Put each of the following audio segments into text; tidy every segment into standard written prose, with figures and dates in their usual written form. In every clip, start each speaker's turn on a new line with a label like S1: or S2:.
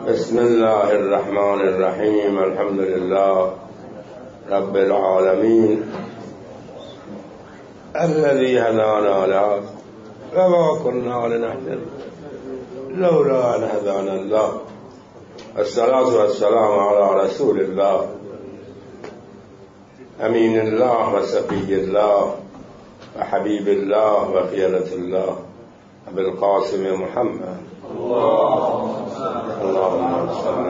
S1: بسم الله الرحمن الرحیم. الحمد لله رب العالمین الذي هدانا لهذا وما كنا لنهتدي لولا ان هدانا الله. الصلاة والسلام على رسول الله امین الله و صفی الله و حبیب الله و خیرة الله ابو القاسم محمد. اللهم صل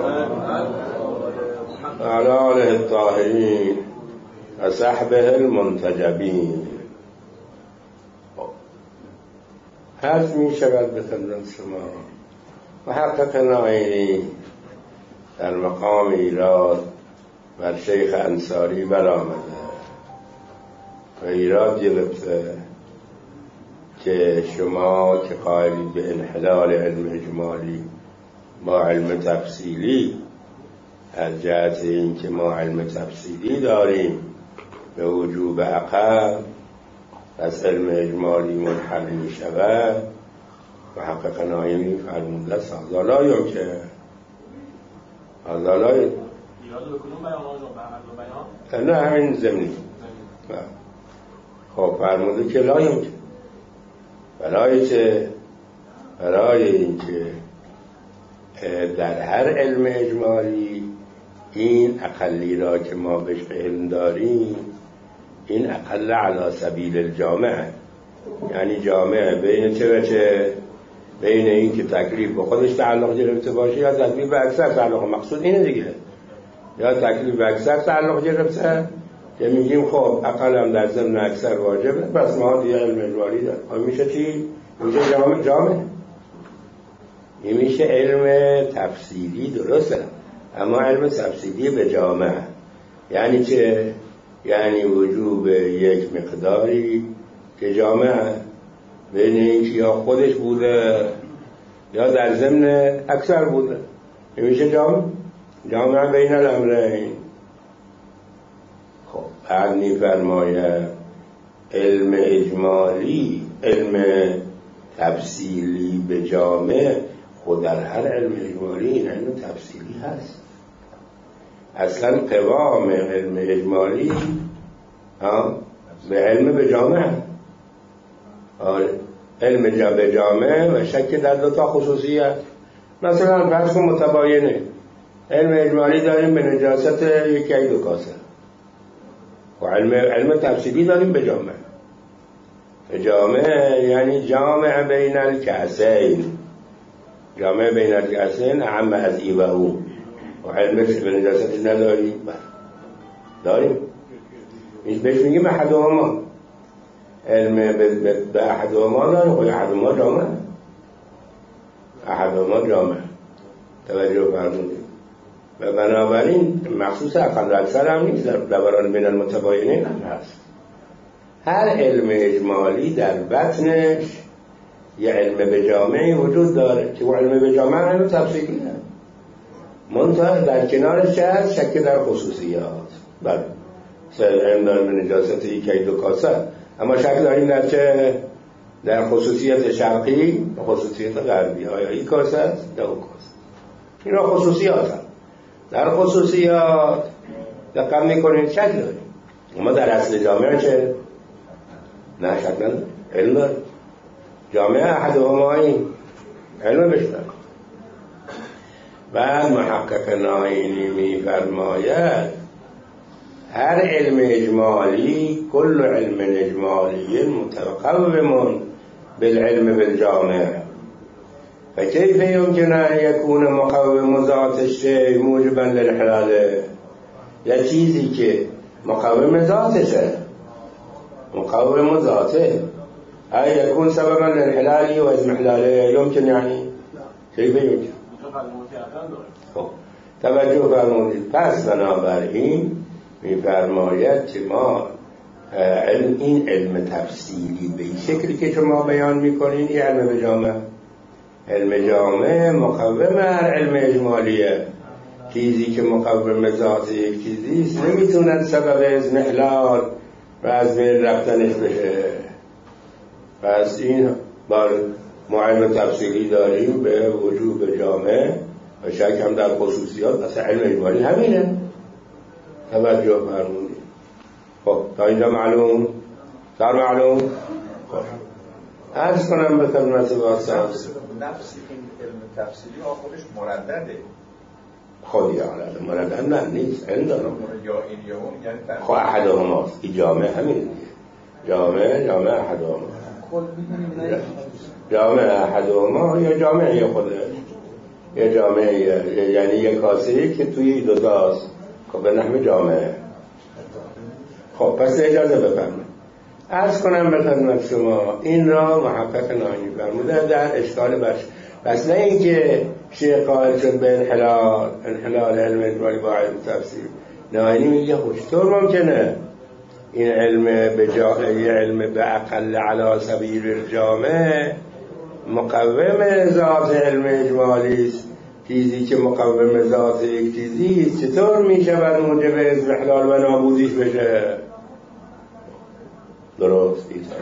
S1: على آله الطاهرین و صحبه المنتجبین. عرض می شود به خدمت شما محقق ناینی در مقام ایراد بر شیخ انصاری برآمده و ایراد گرفته که شما که قائلید به انحلال علم اجمالی با علم تفصیلی، از جهت این که ما علم تفصیلی داریم به وجوب عقل، پس علم اجمالی منحل می شود. محقق نایمی فرموده است هذا لا یمکن. هذا لا یمکن. نه همین زمینی. خب فرموده که لا یمکن. برای اینکه در هر علم اجمالی این اقلی را که ما بهش علم داریم، این اقل علی سبیل الجامعه، یعنی جامعه بین چه و چه، بین این که تکلیف به خودش تعلق گرفته باشه یا تکلیف به اکثر تعلق، مقصود اینه دیگه، یا تکلیف به اکثر تعلق گرفته که میگیم خب اقل هم در ضمن اکثر واجبه، پس ما دیگه علم اجمالی داریم. میشه چی؟ میشه جامعه. این میشه علم تفصیلی، درسته، اما علم تفصیلی به جامعه یعنی چه؟ یعنی وجوب یک مقداری که جامعه بین اینکه یا خودش بوده یا در ضمن اکثر بوده، این میشه جامعه بین الامرین. خب بعد میفرماید علم اجمالی، علم تفصیلی به جامعه، خود در هر علم اجمالی این علم تفصیلی هست. اصلا قوام علم اجمالی به علم به جامعه، علم به جامعه و شک در دوتا خصوصیت. مثلا فرض کن متباینه، علم اجمالی داریم به نجاست یکی دو کاسه و علم تفصیلی داریم به جامعه. به جامعه یعنی جامعه بین الکاسین، جامعه بین الکاسین اهم از ای و او. و علمش به نجاستی نداریم؟ داریم. این بهش میگیم احدهما، علم به احدهما داریم و احدهما جامعه. توجه فرمودید. و بنابراین مخصوص اقل اکثر هم نیست، در دوران بین المتباینین هم هست. هر علم اجمالی در بطنش یه علم به جامعه وجود داره که علم به جامعه علم تفصیلی هست. منتها در کنارش چه هست؟ شک در خصوصیات. بله، علم داریم به نجاست یکی دو کاسه، اما شک داریم در چه؟ در خصوصیت شرقی و خصوصیت غربی. آیا این کاسه است یا اون کاسه؟ این را خصوصیات هم. در خصوصیات دقت میکنید شک داریم، اما در اصل جامعه چه؟ نه شک نداریم، علم داریم. جامعه احدهمایی علم بشتر. بعد محقق ناینی میفرماید هر علم اجمالی، کل علم اجمالی متقوم بالعلم بالجامعه، فكيف يمكن ان يكون مقوم ذات الشيء موجبا للحلال؟ یا چیزی که مقوم ذاتشه، مقوم ذاته، ای يكون سببا للحلال و اضمحلاله، يمكن یعنی كيف يمكن؟ خب توجه فرمودید. پس بنابراین میفرماید که ما این علم تفصیلی به این شکلی که شما بیان میکنین، این علم به جامعه، علم جامعه مقوم هر علم اجمالیه. چیزی که مقوم ذات یک چیزیست نمیتوند سبب اضمحلال و از بین رفتنش بشه. پس این بار معلم تفصیلی داریم به وجوب جامعه شک هم در خصوصیات، اصلا علم اجمالی همینه. توجه فرمودید. خب تا اینجا معلوم؟ معلوم؟ خب عرض کنم به خدمت واسه
S2: نفس این علم تفسیری خودش مردده.
S1: خودی حالت مردد نه نیست، علم دارم
S2: یا این یا اون، یعنی
S1: خب احدهماست. این جامعه همین جامعه احدهما، جامعه احدهما یا جامعه خودش، یا جامعه یعنی یک کاسه‌ای که توی دو تاست که به نحو جامعه. خب پس اجازه بفرمایید عرض کنم به خدمت شما این را محقق ناینی فرمودن در اشکال بس نه اینکه شیخ قائل شد به انحلال علم اجمالی با علم تفسیر. ناینی میگه خوشطور ممکنه این علم به اقل علی سبیل الجامع مقوم ذات علم اجمالی است. چیزی که مقوم ذات یک چیزی است چطور میشود موجب اضمحلال و نابودیش بشه؟ درست ایتایی.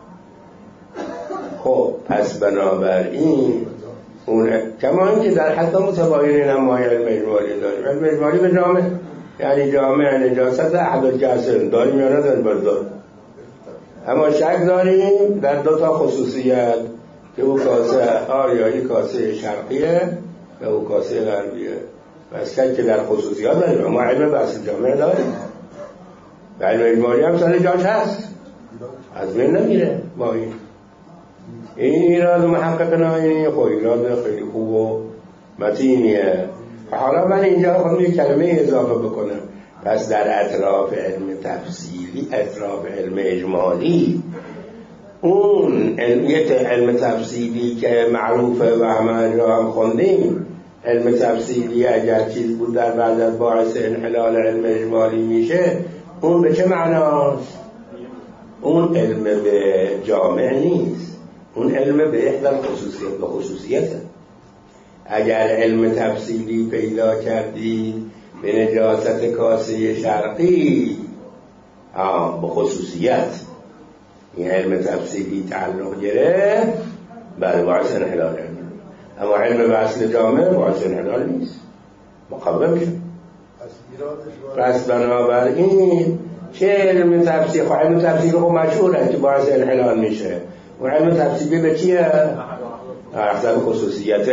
S1: خب پس بنابراین اون کما اینکه در حتی متباینین هم ما علم اجمالی داریم. علم اجمالی به جامع یعنی جامع نجاست احد الکسر داریم یا نداریم بردار. اما شک داریم در دو تا خصوصیت که او کاسه آریایی کاسه شرقیه و او کاسه غربیه. پس که در خصوصیات داریم اما علم بحث جامع داریم. و علم اجمالی هم سال جاش هست، از بین نمیره. با این ایراد محقق ناینی خب ایراد خیلی خوب و متینیه. حالا من اینجا خواهم یک کلمه اضافه بکنم. پس در اطراف علم تفصیلی، اطراف علم اجمالی، اون علم تفصیلی که معروفه و همه جا هم خوندیم، علم تفصیلی اگر چیز بود در بعد از باعث انحلال علم اجمالی میشه، اون به چه معناست؟ اون علم به جامع نیست، اون علم به احدى خصوصیته. اگر علم تفصیلی پیدا کردی به نجاست کاسه شرقی به خصوصیت، این علم تفصیلی تعلق گرفت برای باعث انحلال علم. اما علم به اصل جامع باعث انحلال نیست، مقوم شد. پس بنابراین چه علم تفصیلی؟ خب علم تفصیلی خب مشهوره که باعث انحلال میشه. و علم تفصیلی به چیه؟ احسن خصوصیت.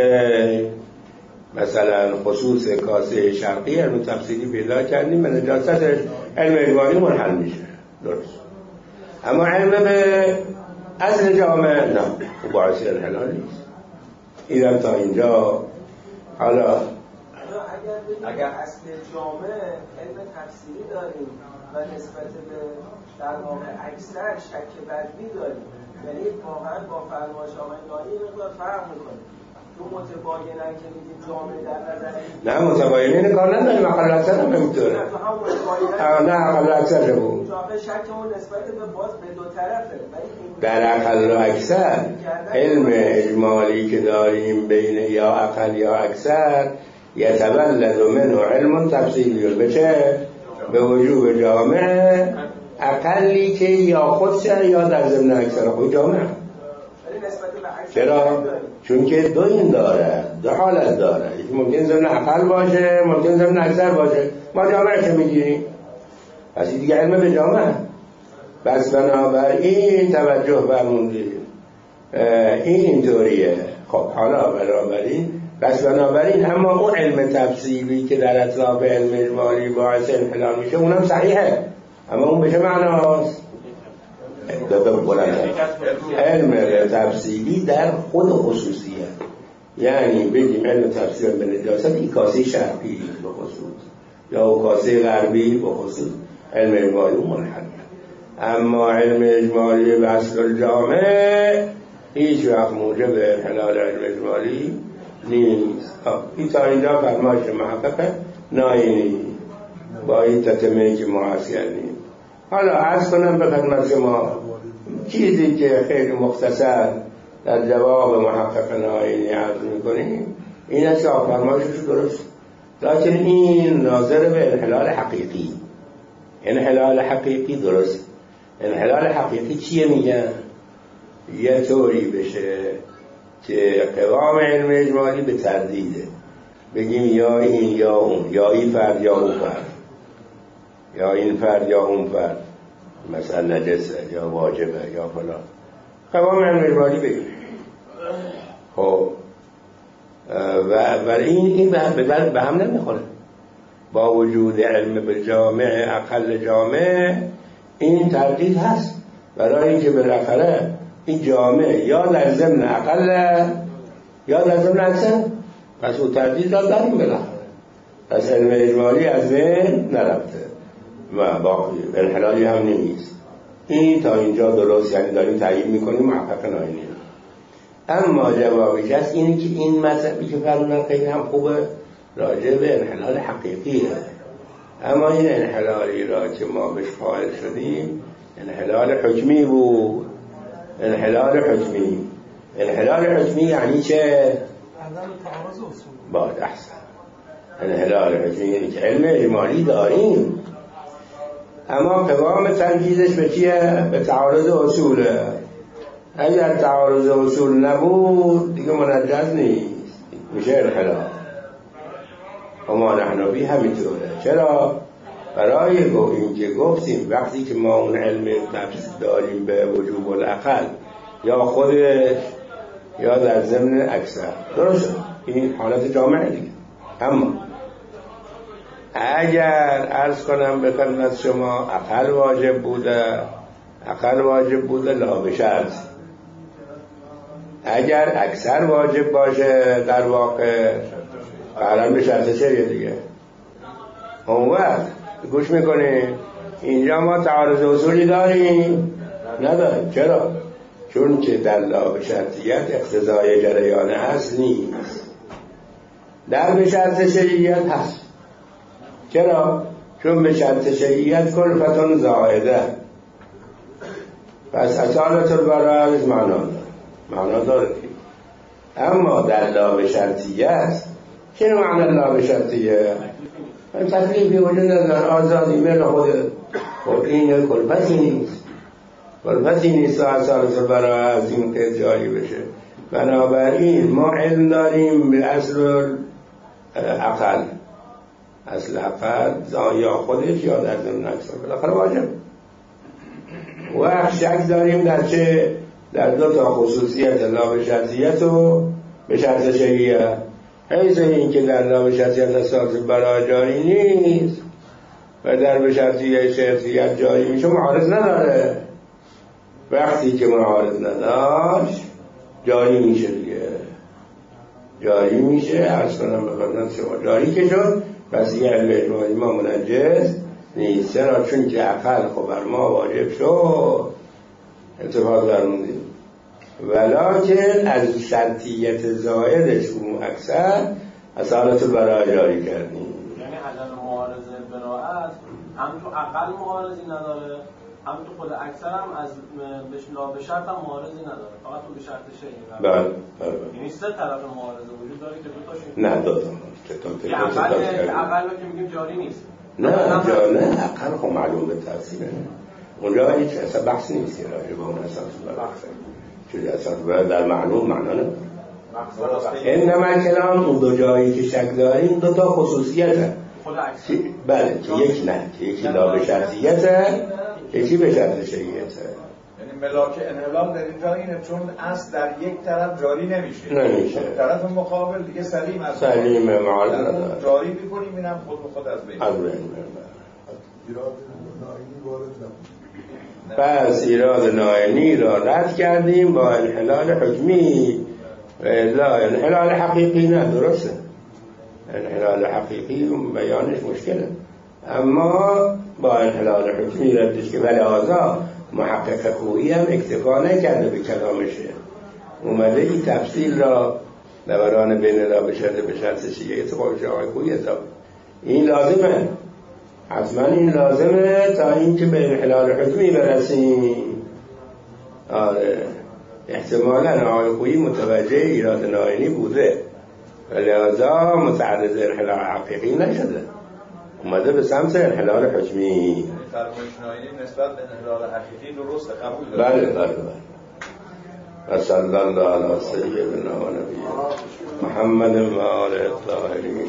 S1: مثلا خصوص کاسه شرقی علم تفصیلی پیدا کردیم به نجاستش علم اجمالی منحل میشه. درست. اما علم به اصل جامع نه، باعث انحلال نیست. ایران تا اینجا. حالا
S3: اگر اصل جامع علم تفسیری داریم و نسبت به در واقع اکثر شک بدوی داریم، یعنی واقعا با فرمایش آقای ناینی مقدار فرق میکنه. تو متباینن که میگیم جامع در نظر
S1: نه متباینین کار نداریم، اقل اکثر هم نمیتونه. نه اقل اکثر بود.
S3: جامع شکمون نسبت به باز به دو طرفه.
S1: در اقل و اکثر علم اجمالی که داریم بین یا اقل یا اکثر یتولد منه علم تفصیلی. به چه؟ به وجوب جامع اقلی که یا خودشه یا در ضمن اکثر خود جامع. چرا؟ چون که دو این داره، دو حالت داره. ممکن ضمن اقل باشه، ممکن ضمن اکثر باشه. ما جامع که میگیریم پس دیگه علم به جامع. بس بنابراین توجه فرمودید این اینطوریه. خب حالا بنابراین اما اون علم تفصیلی که در اطراف علم اجمالی باعث انحلال میشه اونم صحیحه، اما اون به چه معناست؟ علم تفصیلی در خود خصوصیت، یعنی بگیم علم تفسیر به نجاست این کاسه شرقی به خصوص یا او کاسه غربی به خصوص علم اجمالی منحل. اما علم اجمالی به اصل الجامع هیچ وقت موجب انحلال علم اجمالی نیست. این تا اینجا فرمایش محقق ناینی با این تتمه که ما هست کردیم. حالا عرض کنم به خدمت شما چیزی که خیلی مختصر در جواب محقق ناینی عرض میکنیم این است که فرمایشش درست، لیکن این ناظر به انحلال حقیقی. انحلال حقیقی درست. انحلال حقیقی چیه میگن؟ یه طوری بشه که قوام علم اجمالی به تردیده بگیم یا این یا اون، یا این فرد یا اون فرد، یا این فرد یا اون فرد، مثلا نجسه یا واجبه یا فلان، قوام علم اجمالی بگیم. خب و این به هم نمیخوره. با وجود علم بالجامع، اقل جامع، این تردید هست، برای اینکه بالاخره این جامع یا لازم اقل یا لازم اکثر، پس او تردید را داریم بالاخره. پس علم اجمالی از بین نرفته و باقی انحلالی هم نیست. این تا اینجا درست، یعنی داریم تعیین میکنیم محقق ناینی. اما جوابش هست اینه که این مذهبی که فرمودن خیلی هم خوبه، راجع به انحلال حقیقیه. اما این انحلالی را که ما بهش قائل شدیم انحلال حکمی بود. انحلال حکمی، انحلال حکمی یعنی چه؟
S4: عدم تعارض اصول.
S1: باید احسن. انحلال حکمی یعنی که علم اجمالی داریم اما قوام تنجیزش به چیه؟ به تعارض اصوله. اگر تعارض اصول نبود دیگه منجز نیست، میشه انحلال. و ما نحنفی همینطوره. چرا؟ برای اینکه گفتیم وقتی که ما اون علم نفس داریم به وجوب الاقل یا خودش یا در ضمن اکثر، درست این حالت جامعه دیگه. اما اگر عرض کنم به خدمت شما اقل واجب بوده لا بشرط، اگر اکثر واجب باشه در واقع قرار به شرط چه دیگه. اون وقت گوش میکنیم اینجا ما تعارض اصولی داریم؟ نداریم. چرا؟ چون که در لا بشرطیت اقتضای جریان اصل نیست، در به شرط شرعیت هست. چرا؟ چون به شرط شرعیت کلفتون زائده، پس اصالت البراءت معنا داره. اما در لا بشرطیت چه معنی لا بشرطیه؟ تکلیفی وجود نداره، آزادی میل خود این کلفتی نیست و اصالت البراءت از این که جاری بشه. بنابراین ما علم داریم به اصل اقل، اصل اقل یا خودش یا در ضمن اکثر، بالاخره واجب. و شک داریم در چه؟ در دو تا خصوصیت لا بشرطیت و به شرط شرعیه. حیث این که در لا بشرطیت اصالت البراءت جاری نیست و در به شرطیت جاری میشه، معارض نداره. وقتی که معارض نداشت جاری میشه دیگه، جاری میشه. عرض کنم به خدمت شما جاری که شد، پس یه علم اجمالی ما منجز نیست. چرا؟ چون که اقل خب بر ما واجب شد، اتفاق درموندیم، ولیکن از شرطیت زائدش اون اکثر اصالت البراءت جاری کردیم.
S3: یعنی عدم معارضه براءت هم تو اقل معارضی نداره، هم تو خود اکثر هم از لا به شرط هم معارضی نداره، فقط تو به شرط شیعی.
S1: بله.
S3: یعنی سه طرف معارضه وجود داره که دو تاشون
S1: نه دو تا
S3: اقل که میگیم جاری نیست.
S1: نه اقل خب معلوم به تفصیله، اونجا هیچ اصلا بحث نیست که راجع به اون اساس چون اساس در معلوم معنا نداره. انما کلام اون دو جایی که شک داریم دو تا خصوصیته. بله که یک نه، که یکی لا به شرطیته، یکی به شرط شرعیته.
S2: یعنی ملاک انحلال در اینجا اینه چون اصل در یک طرف جاری نمیشه. طرف مقابل دیگه سلیم
S1: معارض نداره،
S2: جاری میکنیم، اینم خود از بین
S1: پس ایراد ناینی را رد کردیم با انحلال حکمی. لا انحلال حقیقی نه، درسته، انحلال حقیقی بیانش مشکله، اما با انحلال حکمی ردش که ولی آزا محقق خویی هم اکتفا نکرده به کلامشه، اومده این تفصیل را دوران بین لا به شرط شیعه اتفاقش آقای خویی اضافه. این لازمه، حتما این لازمه تا اینکه به انحلال حکمی برسیم. آره احتمالاً آقای خویی متوجه ایراد ناینی بوده و لذا متعرض انحلال حقیقی نشده، اومده به سمت انحلال حکمی.
S2: فرمایش ناینی نسبت به انحلال حقیقی درسته، قبول داره.
S1: بله. و صلی الله علی سیدنا و نبینا محمد و آله الطاهرین.